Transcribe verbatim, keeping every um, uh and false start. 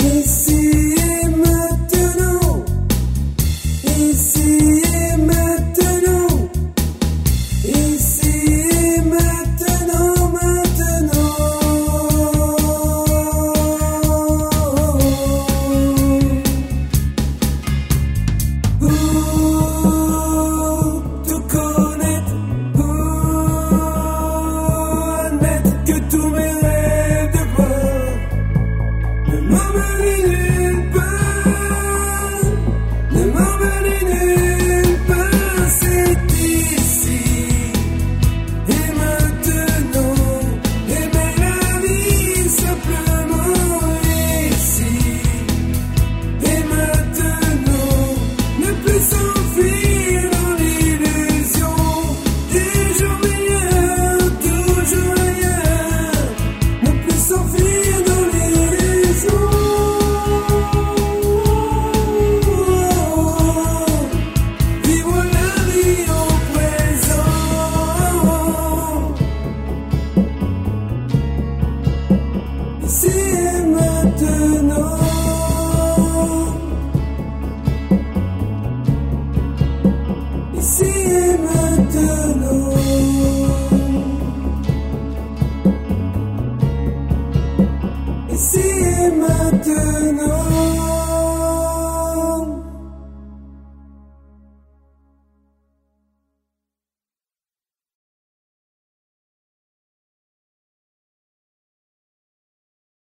Ici et maintenant, ici et maintenant, ici et maintenant, maintenant. Pour tout connaître, pour admettre que tous mes rêves de gloire ne m'emmènent nulle part, ne m'emmènent nulle part. C'est ici et maintenant, aimer la vie simplement ici et maintenant, ne plus s'enfuir dans l'illusion des jours meilleurs, toujours ailleurs, ne plus s'enfuir dans l'illusion. Vivre la vie au présent. Ici et maintenant. Ici et maintenant. Ici et maintenant.